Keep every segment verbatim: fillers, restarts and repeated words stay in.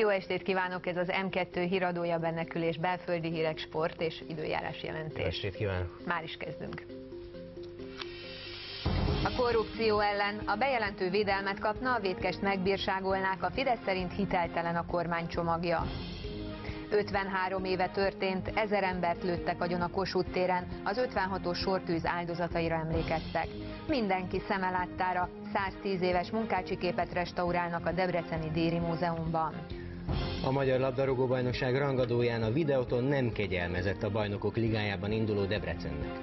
Jó estét kívánok, ez az M kettő híradója, Bennekülés, belföldi hírek, sport és időjárás jelentés. Jó estét kívánok! Már is kezdünk. A korrupció ellen a bejelentő védelmet kapna, a vétkest megbírságolnák, a Fidesz szerint hiteltelen a kormány csomagja. ötvenhárom éve történt, ezer embert lőttek agyon a Kossuth téren, az ötvenhatos sortűz áldozataira emlékeztek. Mindenki szeme láttára száztíz éves munkácsi képet restaurálnak a Debreceni Déri Múzeumban. A Magyar Labdarúgó-bajnokság rangadóján a Videoton nem kegyelmezett a Bajnokok Ligájában induló Debrecennek.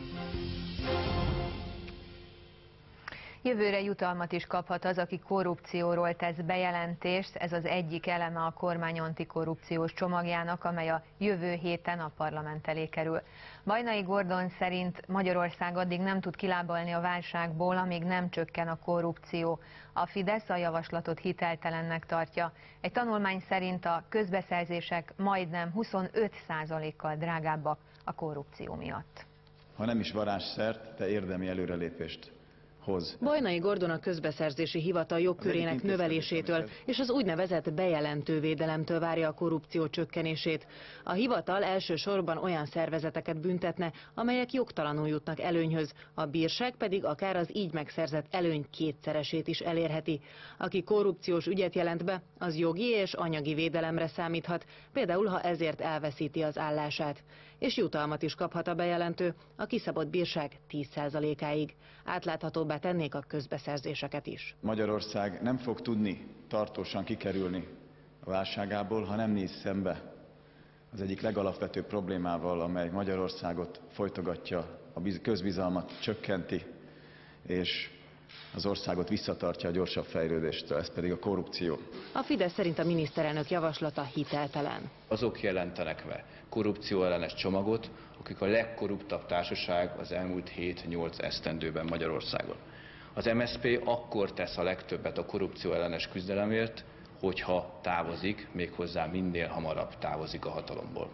Jövőre jutalmat is kaphat az, aki korrupcióról tesz bejelentést. Ez az egyik eleme a kormány antikorrupciós csomagjának, amely a jövő héten a parlament elé kerül. Bajnai Gordon szerint Magyarország addig nem tud kilábalni a válságból, amíg nem csökken a korrupció. A Fidesz a javaslatot hiteltelennek tartja. Egy tanulmány szerint a közbeszerzések majdnem huszonöt százalékkal drágábbak a korrupció miatt. Ha nem is varázsszert, de érdemi előrelépést hoz. Bajnai Gordon a közbeszerzési hivatal jogkörének növelésétől és az úgynevezett bejelentő védelemtől várja a korrupció csökkenését. A hivatal elsősorban olyan szervezeteket büntetne, amelyek jogtalanul jutnak előnyhöz, a bírság pedig akár az így megszerzett előny kétszeresét is elérheti. Aki korrupciós ügyet jelent be, az jogi és anyagi védelemre számíthat, például ha ezért elveszíti az állását. És jutalmat is kaphat a bejelentő, a kiszabott bírság tíz százalékáig. Átláthatóbbá tennék a közbeszerzéseket is. Magyarország nem fog tudni tartósan kikerülni a válságából, ha nem néz szembe az egyik legalapvetőbb problémával, amely Magyarországot folytogatja, a közbizalmat csökkenti, és az országot visszatartja a gyorsabb fejlődéstől, ez pedig a korrupció. A Fidesz szerint a miniszterelnök javaslata hiteltelen. Azok jelentenek be korrupció ellenes csomagot, akik a legkorruptabb társaság az elmúlt hét-nyolc esztendőben Magyarországon. Az em es zé pé akkor tesz a legtöbbet a korrupció ellenes küzdelemért, hogyha távozik, méghozzá minél hamarabb távozik a hatalomból.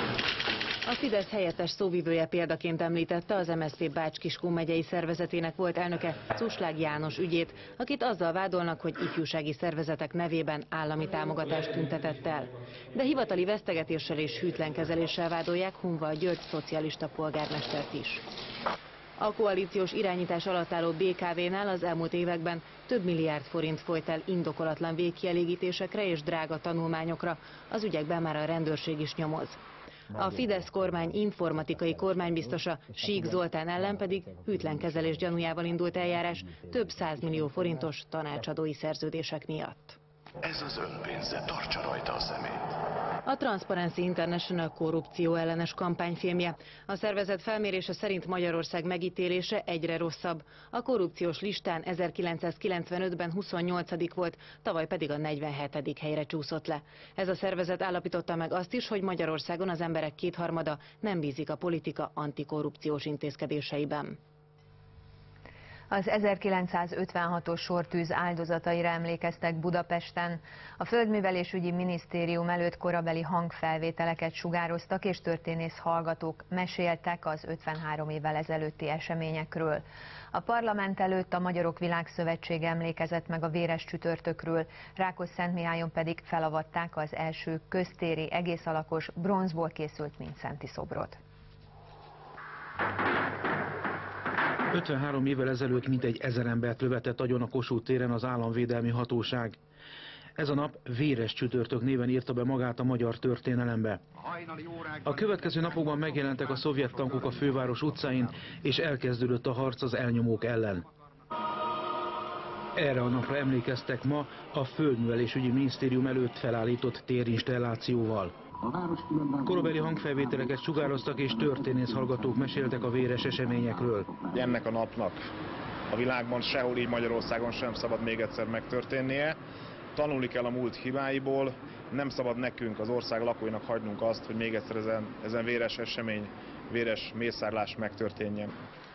A Fidesz helyettes szóvivője példaként említette az em es zé pé Bács-Kiskun megyei szervezetének volt elnöke, Cuslág János ügyét, akit azzal vádolnak, hogy ifjúsági szervezetek nevében állami támogatást tüntetett el. De hivatali vesztegetéssel és hűtlen kezeléssel vádolják Hunval György szocialista polgármestert is. A koalíciós irányítás alatt álló bé ká vé-nál az elmúlt években több milliárd forint folyt el indokolatlan végkielégítésekre és drága tanulmányokra, az ügyekben már a rendőrség is nyomoz. A Fidesz kormány informatikai kormánybiztosa, Sík Zoltán ellen pedig hűtlen kezelés gyanújával indult eljárás több százmillió forintos tanácsadói szerződések miatt. Ez az önpénze, tartsa rajta a szemét. A Transparency International korrupció ellenes kampányfilmje. A szervezet felmérése szerint Magyarország megítélése egyre rosszabb. A korrupciós listán ezerkilencszázkilencvenötben huszonnyolcadik volt, tavaly pedig a negyvenhetedik helyre csúszott le. Ez a szervezet állapította meg azt is, hogy Magyarországon az emberek kétharmada nem bízik a politika antikorrupciós intézkedéseiben. Az ezerkilencszázötvenhatos sortűz áldozataira emlékeztek Budapesten. A Földművelésügyi Minisztérium előtt korabeli hangfelvételeket sugároztak, és történész hallgatók meséltek az ötvenhárom évvel ezelőtti eseményekről. A parlament előtt a Magyarok Világszövetsége emlékezett meg a véres csütörtökről, Rákosszentmihályon pedig felavatták az első köztéri egész alakos bronzból készült Mindszenty szobrot. ötvenhárom évvel ezelőtt mintegy ezer embert lövetett agyon a Kossuth téren az államvédelmi hatóság. Ez a nap véres csütörtök néven írta be magát a magyar történelembe. A következő napokban megjelentek a szovjet tankok a főváros utcáin, és elkezdődött a harc az elnyomók ellen. Erre a napra emlékeztek ma a Földművelésügyi Minisztérium előtt felállított térinstallációval. Korabeli hangfelvételeket sugároztak, és történész hallgatók meséltek a véres eseményekről. Ennek a napnak a világban sehol, így Magyarországon sem szabad még egyszer megtörténnie. Tanulni kell a múlt hibáiból, nem szabad nekünk, az ország lakóinak hagynunk azt, hogy még egyszer ezen, ezen véres esemény, véres mészárlás megtörténjen.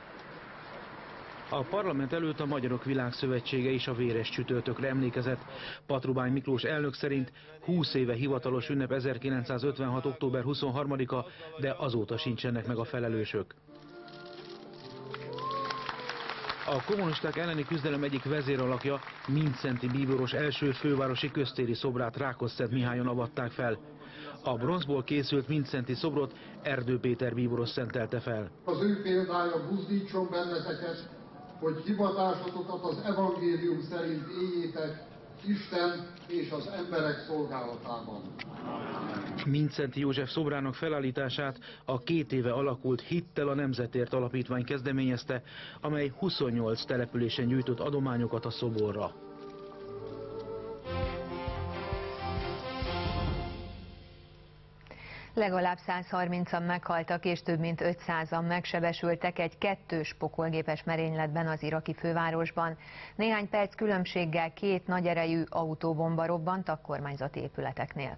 A parlament előtt a Magyarok Világszövetsége is a véres csütörtökre emlékezett. Patrubány Miklós elnök szerint húsz éve hivatalos ünnep ezerkilencszázötvenhat. október huszonharmadika, de azóta sincsenek meg a felelősök. A kommunisták elleni küzdelem egyik vezéralakja, Mindszenty bíboros első fővárosi köztéri szobrát Rákosszent Mihályon avatták fel. A bronzból készült Mindszenty szobrot Erdő Péter bíboros szentelte fel. Az ő példája buzdítson benneteket, hogy hivatásotokat az evangélium szerint éljétek Isten és az emberek szolgálatában. Mindszenty József szobrának felállítását a két éve alakult Hittel a Nemzetért Alapítvány kezdeményezte, amely huszonnyolc településen gyűjtött adományokat a szoborra. Legalább száz harmincan meghaltak és több mint ötszázan megsebesültek egy kettős pokolgépes merényletben az iraki fővárosban. Néhány perc különbséggel két nagyerejű autóbomba robbant a kormányzati épületeknél.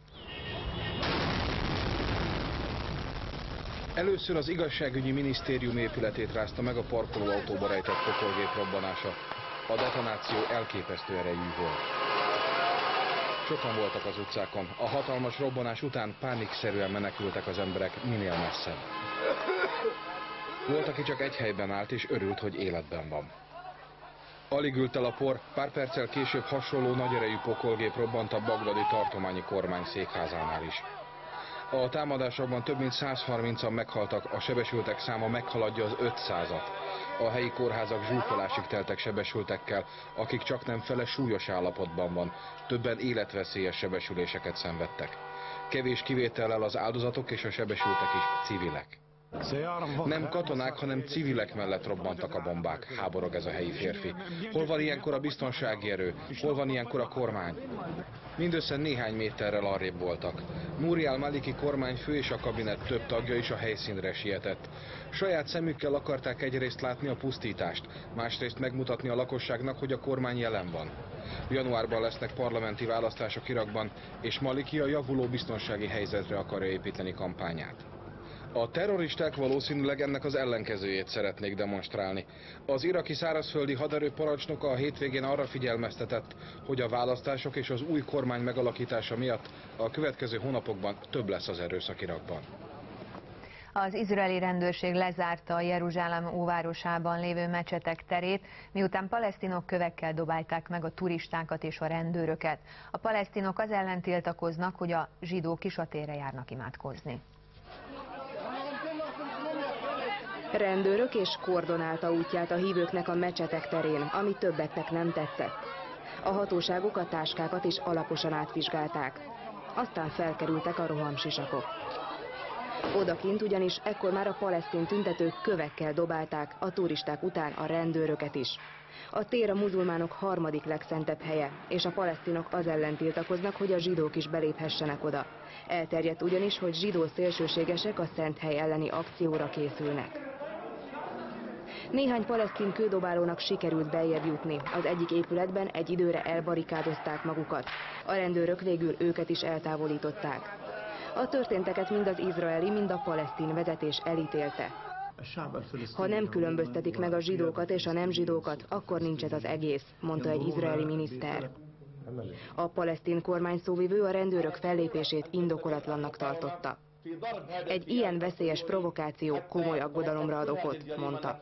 Először az igazságügyi minisztérium épületét rázta meg a parkolóautóba rejtett pokolgép robbanása. A detonáció elképesztő erejű volt. Sokan voltak az utcákon. A hatalmas robbanás után pánikszerűen menekültek az emberek minél messzebb. Volt, aki csak egy helyben állt és örült, hogy életben van. Alig ült el a por, pár perccel később hasonló nagyerejű pokolgép robbant a bagdadi tartományi kormány székházánál is. A támadásokban több mint száz harmincan meghaltak, a sebesültek száma meghaladja az ötszázat. A helyi kórházak zsúfolásig teltek sebesültekkel, akik csaknem fele súlyos állapotban van, többen életveszélyes sebesüléseket szenvedtek. Kevés kivétellel az áldozatok és a sebesültek is civilek. Nem katonák, hanem civilek mellett robbantak a bombák, háborog ez a helyi férfi. Hol van ilyenkor a biztonsági erő? Hol van ilyenkor a kormány? Mindössze néhány méterrel arrébb voltak. Nouri al-Maliki kormányfő és a kabinet több tagja is a helyszínre sietett. Saját szemükkel akarták egyrészt látni a pusztítást, másrészt megmutatni a lakosságnak, hogy a kormány jelen van. Januárban lesznek parlamenti választások Irakban, és Maliki a javuló biztonsági helyzetre akarja építeni kampányát. A terroristák valószínűleg ennek az ellenkezőjét szeretnék demonstrálni. Az iraki szárazföldi haderő parancsnoka a hétvégén arra figyelmeztetett, hogy a választások és az új kormány megalakítása miatt a következő hónapokban több lesz az erőszak Irakban. Az izraeli rendőrség lezárta a Jeruzsálem óvárosában lévő mecsetek terét, miután palesztinok kövekkel dobálták meg a turistákat és a rendőröket. A palesztinok az ellen tiltakoznak, hogy a zsidók is a térre járnak imádkozni. Rendőrök és kordonálta útját a hívőknek a mecsetek terén, ami többeknek nem tetszett. A hatóságok a táskákat is alaposan átvizsgálták. Aztán felkerültek a rohamsisakok. Odakint ugyanis ekkor már a palesztin tüntetők kövekkel dobálták a turisták után a rendőröket is. A tér a muzulmánok harmadik legszentebb helye, és a palesztinok az ellen tiltakoznak, hogy a zsidók is beléphessenek oda. Elterjedt ugyanis, hogy zsidó szélsőségesek a szent hely elleni akcióra készülnek. Néhány palesztin kődobálónak sikerült beljebb jutni. Az egyik épületben egy időre elbarikádozták magukat. A rendőrök végül őket is eltávolították. A történteket mind az izraeli, mind a palesztin vezetés elítélte. Ha nem különböztetik meg a zsidókat és a nem zsidókat, akkor nincs ez az egész, mondta egy izraeli miniszter. A palesztin kormány szóvivő a rendőrök fellépését indokolatlannak tartotta. Egy ilyen veszélyes provokáció komoly aggodalomra ad okot, mondta.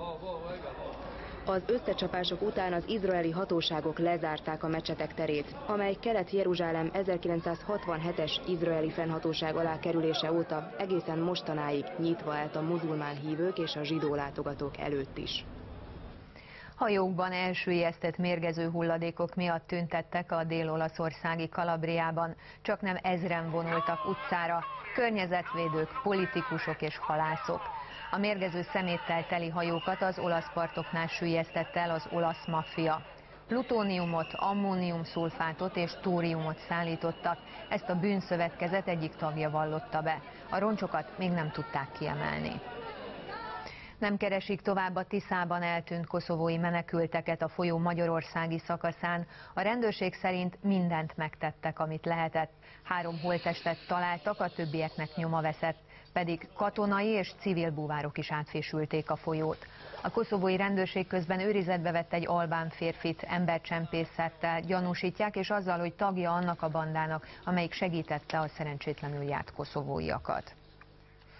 Az összecsapások után az izraeli hatóságok lezárták a mecsetek terét, amely Kelet-Jeruzsálem ezerkilencszázhatvanhetes izraeli fennhatóság alá kerülése óta egészen mostanáig nyitva állt a muzulmán hívők és a zsidó látogatók előtt is. Hajókban elsüllyesztett mérgező hulladékok miatt tüntettek a dél-olaszországi Kalabriában. Csaknem ezren vonultak utcára, környezetvédők, politikusok és halászok. A mérgező szeméttel teli hajókat az olasz partoknál süllyesztette el az olasz maffia. Plutóniumot, ammóniumszulfátot és tóriumot szállítottak, ezt a bűnszövetkezet egyik tagja vallotta be. A roncsokat még nem tudták kiemelni. Nem keresik tovább a Tiszában eltűnt koszovói menekülteket a folyó magyarországi szakaszán. A rendőrség szerint mindent megtettek, amit lehetett. Három holttestet találtak, a többieknek nyoma veszett, pedig katonai és civil búvárok is átfésülték a folyót. A koszovói rendőrség közben őrizetbe vett egy albán férfit, embercsempészettel gyanúsítják, és azzal, hogy tagja annak a bandának, amelyik segítette a szerencsétlenül járt koszovóiakat.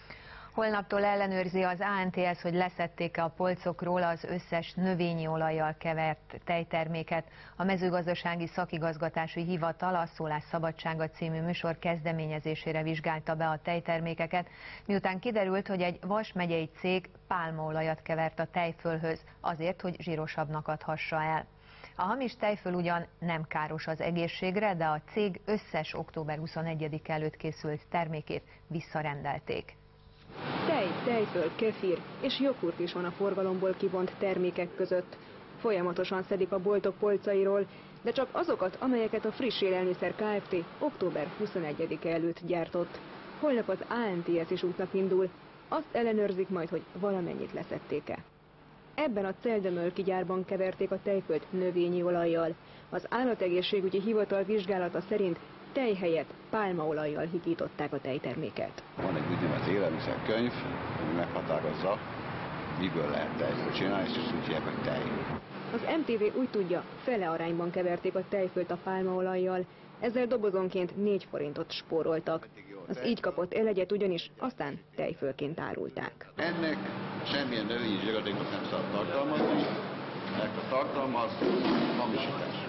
Holnaptól ellenőrzi az á en té es, hogy leszedték-e a polcokról az összes növényi olajjal kevert tejterméket. A mezőgazdasági szakigazgatási hivatal a Szólás szabadsága című műsor kezdeményezésére vizsgálta be a tejtermékeket, miután kiderült, hogy egy Vas megyei cég pálmaolajat kevert a tejfölhöz, azért, hogy zsírosabbnak adhassa el. A hamis tejföl ugyan nem káros az egészségre, de a cég összes október huszonegyedike előtt készült termékét visszarendelték. Tej, tejföl, kefir és joghurt is van a forgalomból kivont termékek között. Folyamatosan szedik a boltok polcairól, de csak azokat, amelyeket a Friss Élelmiszer Kft. október huszonegyedike előtt gyártott. Holnap az á en té es is útnak indul, azt ellenőrzik majd, hogy valamennyit leszedték-e. Ebben a Celdömölki gyárban keverték a tejfölt növényi olajjal. Az Állategészségügyi Hivatal vizsgálata szerint tej helyett pálmaolajjal higították a tejterméket. Van egy úgynevezett élelmiszerkönyv, ami meghatározza, miből lehet tejfölt csinálni, és ezt úgy hívják, hogy tej. Az em té vé úgy tudja, fele arányban keverték a tejfölt a pálmaolajjal, ezzel dobozonként négy forintot spóroltak. Az így kapott elegyet ugyanis aztán tejfölként árulták. Ennek semmilyen növényi zsíradékot nem szabad tartalmazni, ennek a tartalmaz hamisítás.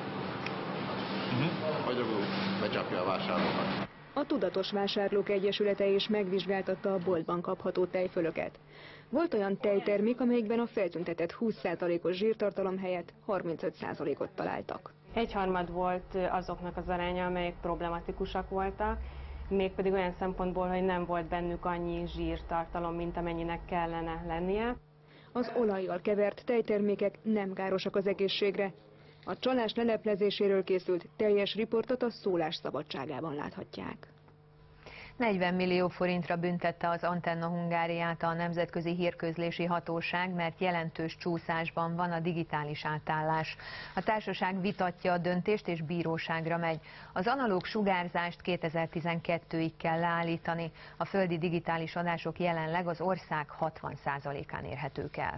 Hagyogó becsapja a vásárlókat. A Tudatos Vásárlók Egyesülete is megvizsgáltatta a boltban kapható tejfölöket. Volt olyan tejtermék, amelyikben a feltüntetett húsz százalékos zsírtartalom helyett harmincöt százalékot találtak. Egyharmad volt azoknak az aránya, amelyek problematikusak voltak, mégpedig olyan szempontból, hogy nem volt bennük annyi zsírtartalom, mint amennyinek kellene lennie. Az olajjal kevert tejtermékek nem károsak az egészségre. A csalás leleplezéséről készült teljes riportot a Szólás szabadságában láthatják. negyven millió forintra büntette az Antenna Hungáriát a Nemzetközi Hírközlési Hatóság, mert jelentős csúszásban van a digitális átállás. A társaság vitatja a döntést és bíróságra megy. Az analóg sugárzást kétezer-tizenkettőig kell leállítani. A földi digitális adások jelenleg az ország hatvan százalékán érhetők el.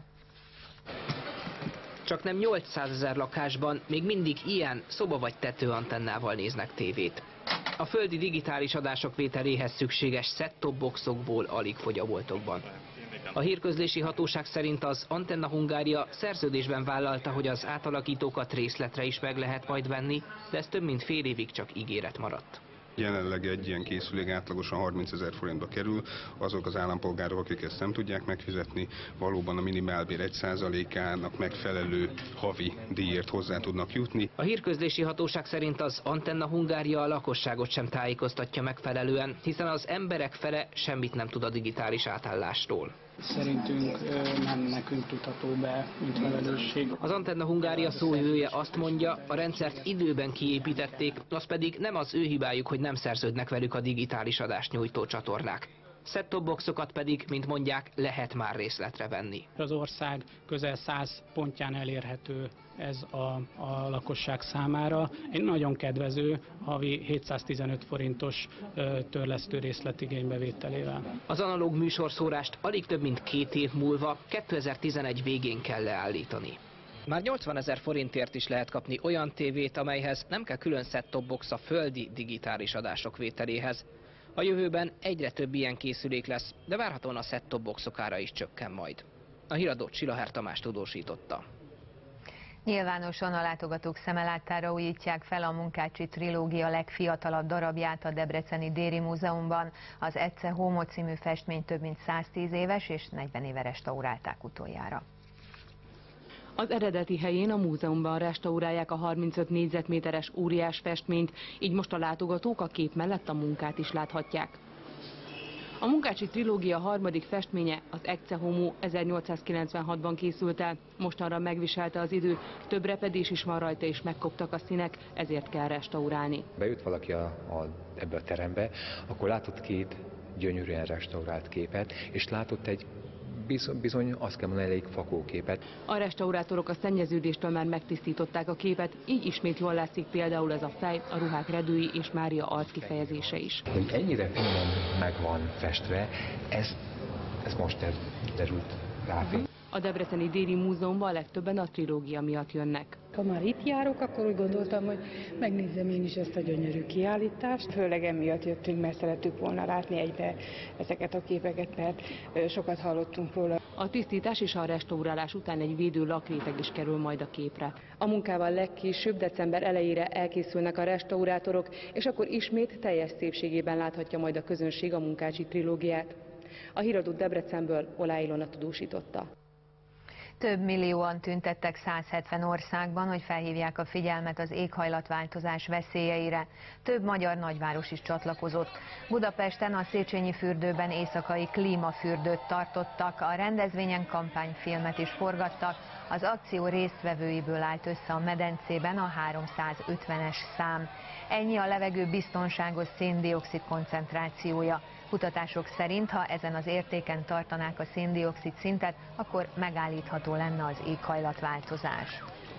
Csaknem nyolcszázezer lakásban még mindig ilyen szoba vagy tetőantennával néznek tévét. A földi digitális adások vételéhez szükséges set-top boxokból alig fogy a boltokban. A hírközlési hatóság szerint az Antenna Hungária szerződésben vállalta, hogy az átalakítókat részletre is meg lehet majd venni, de ez több mint fél évig csak ígéret maradt. Jelenleg egy ilyen készülék átlagosan harmincezer forintba kerül, azok az állampolgárok, akik ezt nem tudják megfizetni, valóban a minimálbér egy százalékának megfelelő havi díjért hozzá tudnak jutni. A hírközlési hatóság szerint az Antenna Hungária a lakosságot sem tájékoztatja megfelelően, hiszen az emberek fele semmit nem tud a digitális átállásról. Szerintünk nem nekünk tudható be, mint felelősség. Az Antenna Hungária szóvivője azt mondja, a rendszert időben kiépítették, az pedig nem az ő hibájuk, hogy nem szerződnek velük a digitális adást nyújtó csatornák. Set-top boxokat pedig, mint mondják, lehet már részletre venni. Az ország közel száz pontján elérhető ez a, a lakosság számára. Egy nagyon kedvező havi hétszáztizenöt forintos törlesztő részletigénybevételével. Az analóg műsorszórást alig több mint két év múlva, kétezer-tizenegy végén kell leállítani. Már nyolcvanezer forintért is lehet kapni olyan tévét, amelyhez nem kell külön set-top box a földi digitális adások vételéhez. A jövőben egyre több ilyen készülék lesz, de várhatóan a set-top boxok ára is csökken majd. A híradót Csillaher Tamás tudósította. Nyilvánosan a látogatók szemelátára újítják fel a Munkácsi trilógia legfiatalabb darabját a Debreceni Déri Múzeumban. Az Ecce Homo című festmény több mint száztíz éves és negyven éve restaurálták utoljára. Az eredeti helyén a múzeumban restaurálják a harmincöt négyzetméteres óriás festményt, így most a látogatók a kép mellett a munkát is láthatják. A Munkácsi trilógia harmadik festménye, az Ecce Homo ezernyolcszázkilencvenhatban készült el, mostanra megviselte az idő, több repedés is van rajta és megkoptak a színek, ezért kell restaurálni. Bejött valaki a, a, ebbe a terembe, akkor látott két gyönyörűen restaurált képet, és látott egy bizony, bizony azt kell mondani, elég fakóképet. A restaurátorok a szennyeződéstől már megtisztították a képet, így ismét jól látszik például ez a fej, a ruhák redői és Mária arckifejezése is. Hogy ennyire finoman meg van festve, ez, ez most derült rá. A Debreceni Déri Múzeumban a legtöbben a trilógia miatt jönnek. Ha már itt járok, akkor úgy gondoltam, hogy megnézzem én is ezt a gyönyörű kiállítást. Főleg emiatt jöttünk, mert szerettük volna látni egyre ezeket a képeket, mert sokat hallottunk róla. A tisztítás és a restaurálás után egy védő lakréteg is kerül majd a képre. A munkával legkésőbb december elejére elkészülnek a restaurátorok, és akkor ismét teljes szépségében láthatja majd a közönség a Munkácsi trilógiát. A híradót Debrecenből Olá Ilona tudósította. Több millióan tüntettek száz hetven országban, hogy felhívják a figyelmet az éghajlatváltozás veszélyeire. Több magyar nagyváros is csatlakozott. Budapesten a Széchenyi fürdőben éjszakai klímafürdőt tartottak, a rendezvényen kampányfilmet is forgattak. Az akció résztvevőiből állt össze a medencében a háromszázötvenes szám. Ennyi a levegő biztonságos szén-dioxid koncentrációja. Kutatások szerint, ha ezen az értéken tartanák a szén-dioxid szintet, akkor megállítható lenne az éghajlatváltozás.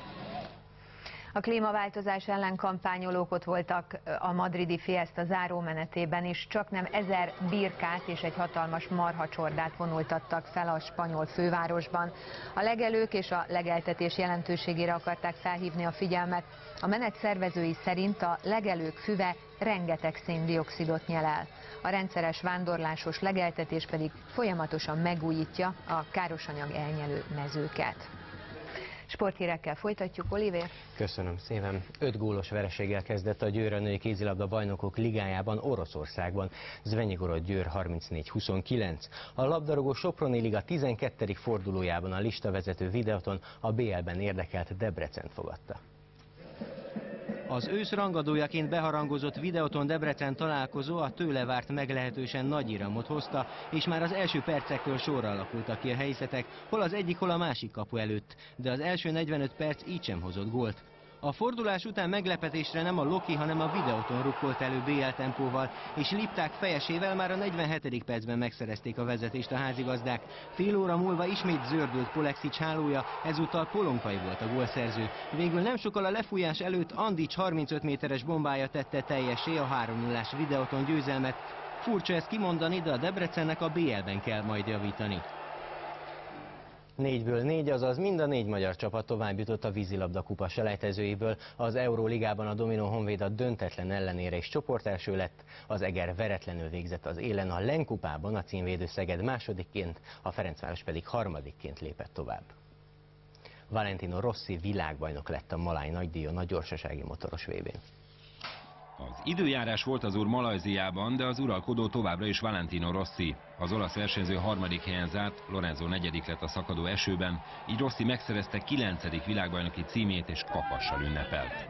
A klímaváltozás ellen kampányolók ott voltak a madridi Fiesta zárómenetében is, csaknem ezer birkát és egy hatalmas marhacsordát vonultattak fel a spanyol fővárosban. A legelők és a legeltetés jelentőségére akarták felhívni a figyelmet. A menet szervezői szerint a legelők füve rengeteg szén-dioxidot nyel el. A rendszeres vándorlásos legeltetés pedig folyamatosan megújítja a károsanyag elnyelő mezőket. Sporthírekkel folytatjuk, Olivér. Köszönöm szépen. Öt gólos vereséggel kezdett a Győr a női kézilabda bajnokok ligájában Oroszországban. Zvenyigorod Győr harmincnégy huszonkilenc. A labdarúgó Soproni Liga tizenkettedik fordulójában a listavezető Videoton a bé el-ben érdekelt Debrecent fogadta. Az ősz rangadójaként beharangozott Videoton Debrecen találkozó a tőle várt meglehetősen nagy iramot hozta, és már az első percektől sorra alakultak ki a helyzetek, hol az egyik, hol a másik kapu előtt, de az első negyvenöt perc így sem hozott gólt. A fordulás után meglepetésre nem a Loki, hanem a Videoton rukkolt elő bé el tempóval, és Lipták fejesével már a negyvenhetedik percben megszerezték a vezetést a házigazdák. Fél óra múlva ismét zördült Polexics hálója, ezúttal Polonkai volt a gólszerző. Végül nem sokkal a lefújás előtt Andics harmincöt méteres bombája tette teljessé a három nullás Videoton győzelmet. Furcsa ezt kimondani, de a Debrecennek a bé el-ben kell majd javítani. Négyből négy, azaz mind a négy magyar csapat tovább jutott a vízilabda kupa selejtezőiből. Az Euróligában a Dominó Honvéd a döntetlen ellenére is csoportelső lett. Az Eger veretlenül végzett az élen, a Len kupában a címvédő Szeged másodikként, a Ferencváros pedig harmadikként lépett tovább. Valentino Rossi világbajnok lett a Maláj nagydíjon a gyorsasági motoros vé bén. Az időjárás volt az úr Malajziában, de az uralkodó továbbra is Valentino Rossi. Az olasz versenyző harmadik helyen zárt, Lorenzo negyedik lett a szakadó esőben, így Rossi megszerezte kilencedik világbajnoki címét és kapassal ünnepelt.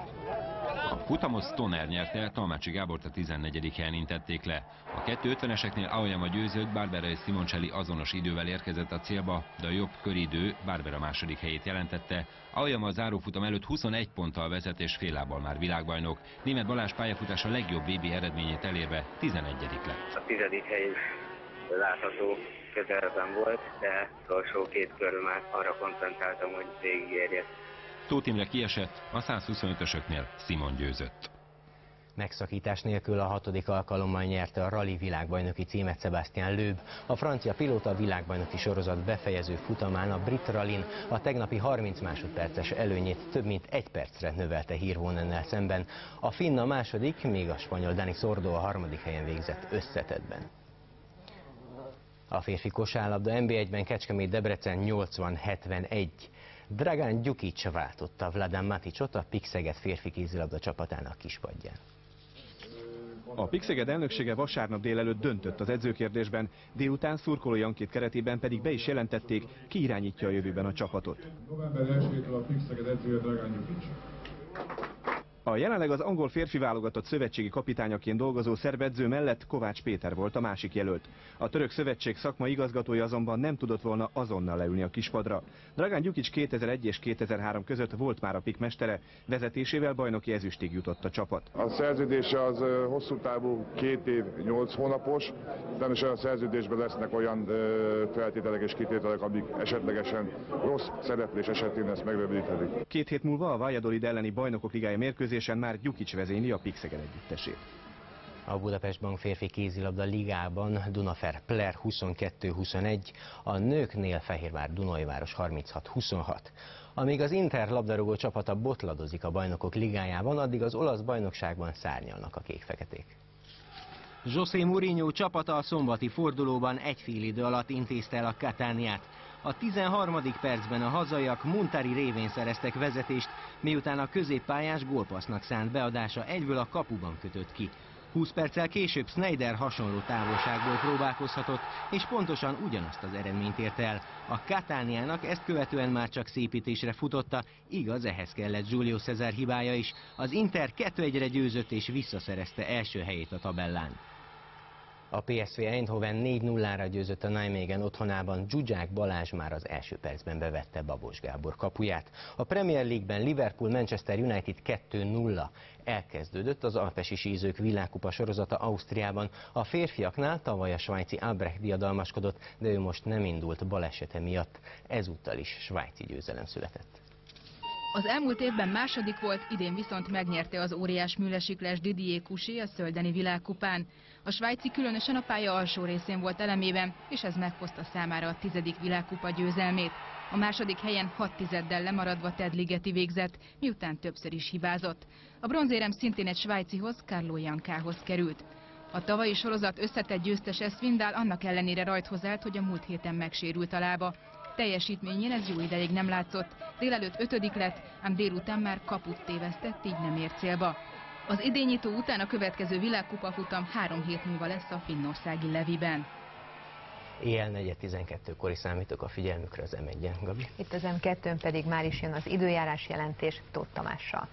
A futamos Stoner nyerte, Talmácsi Gábort a tizennegyedik helyen intették le. A kettő ötveneseknél Aoyama győzött, Barbera és Simoncelli azonos idővel érkezett a célba, de a jobb köridő Barbera második helyét jelentette. Aoyama a zárófutam előtt huszonegy ponttal vezet és fél lábbal már világbajnok. Németh Balázs pályafutása legjobb vé bé eredményét elérve tizennegyedik lett. A tizedik hely is látható közelben volt, de utolsó két körül már arra koncentráltam, hogy végigérjek. Tóth Imre kiesett, a százhuszonötösöknél Simon győzött. Megszakítás nélkül a hatodik alkalommal nyerte a rali világbajnoki címet Sebastian Loeb. A francia pilóta a világbajnoki sorozat befejező futamán a brit rallin a tegnapi harminc másodperces előnyét több mint egy percre növelte Hirvonennel szemben. A finn a második, míg a spanyol Dani Sordo a harmadik helyen végzett összetettben. A férfi kosárlabda en bé egyben Kecskemét Debrecen nyolcvan hetvenegy. Dragan Gyukic váltotta Vladan Maticot a Pik-Szeged férfi kézilabda csapatának kispadján. A Pik-Szeged elnöksége vasárnap délelőtt döntött az edzőkérdésben, délután szurkolói ankét keretében pedig be is jelentették, ki irányítja a jövőben a csapatot. November elsejétől a Pik-Szeged edzője Dragan Gyukic. A jelenleg az angol férfi válogatott szövetségi kapitányaként dolgozó szerb edző mellett Kovács Péter volt a másik jelölt. A török szövetség szakmai igazgatója azonban nem tudott volna azonnal leülni a kispadra. Dragan Gyukic kétezer-egy és kétezer-három között volt már a Pik mestere, vezetésével bajnoki ezüstig jutott a csapat. A szerződése az hosszú távú, két év, nyolc hónapos, természetesen a szerződésben lesznek olyan feltételek és kitételek, amik esetlegesen rossz szereplés esetén ezt megrövidíthetik. Két hét múlva a Valladolid elleni bajnokok ligája mérkőzésen már Gyukic vezényli a Pik-Szeged együttesét. A Budapest Bank férfi kézilabda ligában Dunafer Pler huszonkettő huszonegy, a nőknél Fehérvár Dunajváros harminchat huszonhat. Amíg az Inter labdarúgó csapata botladozik a Bajnokok Ligájában, addig az olasz bajnokságban szárnyalnak a kék-feketék. José Mourinho csapata a szombati fordulóban egy fél idő alatt intézte el a Cataniát. A tizenharmadik percben a hazaiak Muntari révén szereztek vezetést, miután a középpályás gólpassznak szánt beadása egyből a kapuban kötött ki. húsz perccel később Sneijder hasonló távolságból próbálkozhatott, és pontosan ugyanazt az eredményt érte el. A Cataniának ezt követően már csak szépítésre futotta, igaz, ehhez kellett Julio César hibája is. Az Inter kettő egyre győzött és visszaszerezte első helyét a tabellán. A pé es vé Eindhoven négy nullára győzött a Nijmegen otthonában, Zsuzsák Balázs már az első percben bevette Babos Gábor kapuját. A Premier League-ben Liverpool-Manchester United kettő nulla. Elkezdődött az alpesi sízők világkupa sorozata Ausztriában. A férfiaknál tavaly a svájci Albrecht diadalmaskodott, de ő most nem indult balesete miatt. Ezúttal is svájci győzelem született. Az elmúlt évben második volt, idén viszont megnyerte az óriás műlesikles Didier Couché a szöldeni világkupán. A svájci különösen a pálya alsó részén volt elemében, és ez meghozta számára a tizedik világkupa győzelmét. A második helyen hat tizeddel lemaradva Ted Ligeti végzett, miután többször is hibázott. A bronzérem szintén egy svájcihoz, Carlo Jankához került. A tavalyi sorozat összetett győztese Svindal annak ellenére rajthoz állt, hogy a múlt héten megsérült a lába. Teljesítményén ez jó ideig nem látszott. Délelőtt ötödik lett, ám délután már kaput tévesztett, így nem ért célba. Az idényító után a következő világkupa futam három hét múlva lesz a finnországi Leviben. Éjjel negyed tizenkettőkor számítok a figyelmükre az em egyen, Gabi. Itt az em kettőn pedig már is jön az időjárás jelentés Tóth Tamással.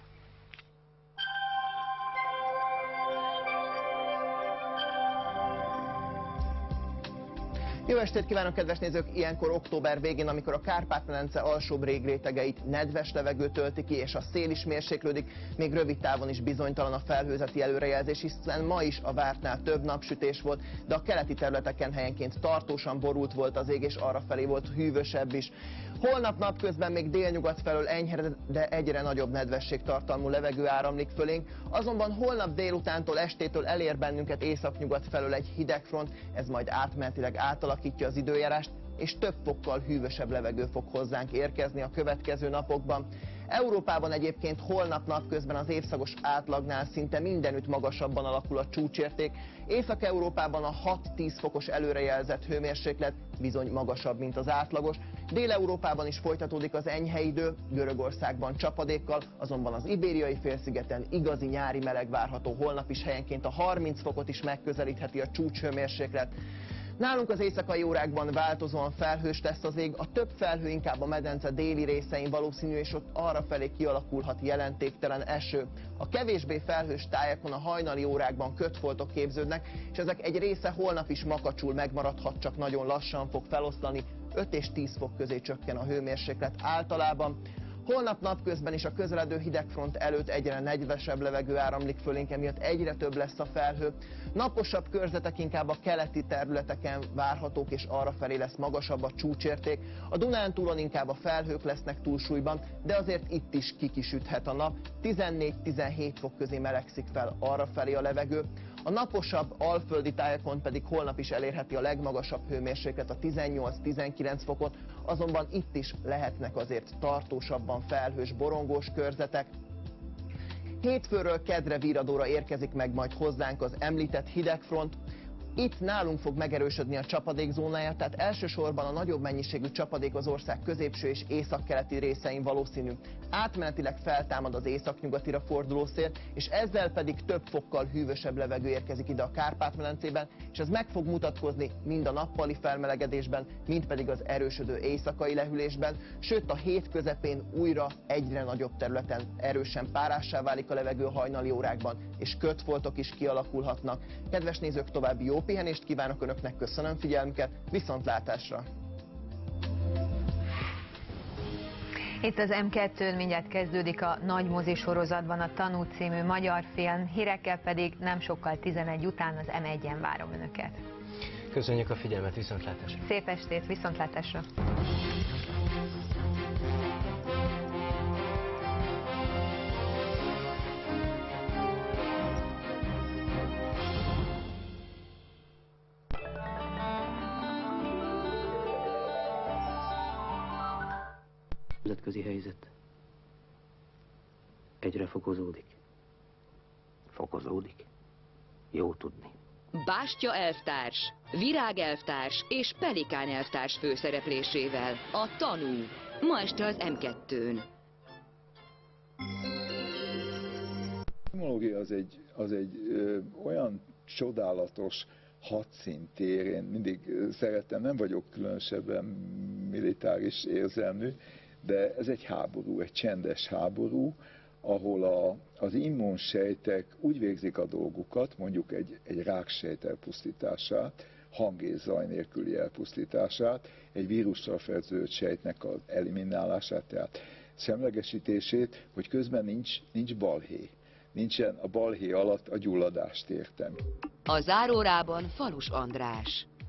Jó estét kívánok, kedves nézők! Ilyenkor október végén, amikor a Kárpát-medence alsóbb régrétegeit nedves levegő tölti ki, és a szél is mérséklődik, még rövid távon is bizonytalan a felhőzeti előrejelzés, hiszen ma is a vártnál több napsütés volt, de a keleti területeken helyenként tartósan borult volt az ég, és arrafelé volt hűvösebb is. Holnap napközben még délnyugat felől enyhe, de egyre nagyobb nedvességtartalmú levegő áramlik fölénk, azonban holnap délutántól, estétől elér bennünket északnyugat felől egy hidegfront, ez majd átmenetileg átalakítja az időjárást, és több fokkal hűvösebb levegő fog hozzánk érkezni a következő napokban. Európában egyébként holnap napközben az évszakos átlagnál szinte mindenütt magasabban alakul a csúcsérték. Észak-Európában a hat-tíz fokos előrejelzett hőmérséklet bizony magasabb, mint az átlagos. Dél-Európában is folytatódik az enyhe idő, Görögországban csapadékkal, azonban az Ibériai félszigeten igazi nyári meleg várható, holnap is helyenként a harminc fokot is megközelítheti a csúcshőmérséklet. Nálunk az éjszakai órákban változóan felhős lesz az ég, a több felhő inkább a medence déli részein valószínű, és ott arrafelé kialakulhat jelentéktelen eső. A kevésbé felhős tájakon a hajnali órákban kötfoltok képződnek, és ezek egy része holnap is makacsul megmaradhat, csak nagyon lassan fog feloszlani, öt és tíz fok közé csökken a hőmérséklet általában. Holnap napközben is a közeledő hidegfront előtt egyre nedvesebb levegő áramlik fölénk, emiatt egyre több lesz a felhő. Naposabb körzetek inkább a keleti területeken várhatók, és arrafelé lesz magasabb a csúcsérték. A Dunántúlon inkább a felhők lesznek túlsúlyban, de azért itt is kikisüthet a nap. tizennégy-tizenhét fok közé melegszik fel arrafelé a levegő. A naposabb alföldi tájakon pedig holnap is elérheti a legmagasabb hőmérséklet, a tizennyolc-tizenkilenc fokot, azonban itt is lehetnek azért tartósabban felhős, borongós körzetek. Hétfőről kedre virradóra érkezik meg majd hozzánk az említett hidegfront. Itt nálunk fog megerősödni a csapadék zónája, tehát elsősorban a nagyobb mennyiségű csapadék az ország középső és északkeleti részein valószínű. Átmenetileg feltámad az északnyugatira forduló szél, és ezzel pedig több fokkal hűvösebb levegő érkezik ide a Kárpát-medencében, és ez meg fog mutatkozni mind a nappali felmelegedésben, mind pedig az erősödő éjszakai lehűlésben, sőt a hét közepén újra egyre nagyobb területen erősen párássá válik a levegő a hajnali órákban, és kötfoltok is kialakulhatnak. Kedves nézők, további jó pihenést kívánok Önöknek, köszönöm figyelmüket, viszontlátásra! Itt az em kettőn mindjárt kezdődik a nagy mozi sorozatban a Tanú című magyar film, hírekkel pedig nem sokkal tizenegy után az em egyen várom Önöket. Köszönjük a figyelmet, viszontlátásra! Szép estét, viszontlátásra! nemzetközi helyzet egyre fokozódik. Fokozódik. Jó tudni. Bástya elvtárs, Virág elvtárs és Pelikán elvtárs főszereplésével a Tanú. Ma este az em kettőn. A szimológia az egy, az egy ö, olyan csodálatos hadszíntér, én mindig szeretem, nem vagyok különösebben militáris érzelmű, de ez egy háború, egy csendes háború, ahol a, az immunsejtek úgy végzik a dolgukat, mondjuk egy, egy ráksejt elpusztítását, hang és zaj nélküli elpusztítását, egy vírussal fertőzött sejtnek az eliminálását, tehát semlegesítését, hogy közben nincs, nincs balhé. Nincsen a balhé alatt a gyulladást értem. A zárórában Falus András.